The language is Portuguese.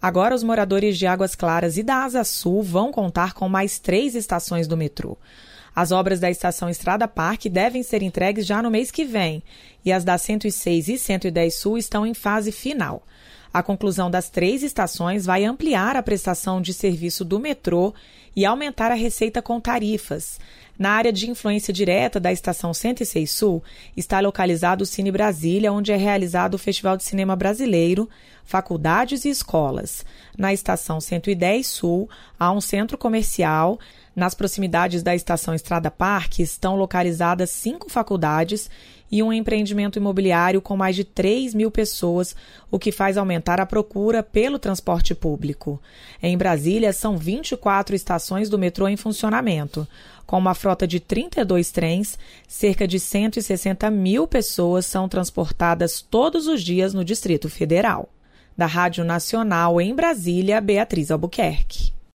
Agora, os moradores de Águas Claras e da Asa Sul vão contar com mais 3 estações do metrô. As obras da estação Estrada Parque devem ser entregues já no mês que vem, e as da 106 e 110 Sul estão em fase final. A conclusão das 3 estações vai ampliar a prestação de serviço do metrô e aumentar a receita com tarifas. Na área de influência direta da estação 106 Sul está localizado o Cine Brasília, onde é realizado o Festival de Cinema Brasileiro, faculdades e escolas. Na estação 110 Sul há um centro comercial. Nas proximidades da estação Estrada Parque estão localizadas 5 faculdades e um empreendimento imobiliário com mais de 3.000 pessoas, o que faz aumentar a procura pelo transporte público. Em Brasília, são 24 estações do metrô em funcionamento. Com uma frota de 32 trens, cerca de 160.000 pessoas são transportadas todos os dias no Distrito Federal. Da Rádio Nacional em Brasília, Beatriz Albuquerque.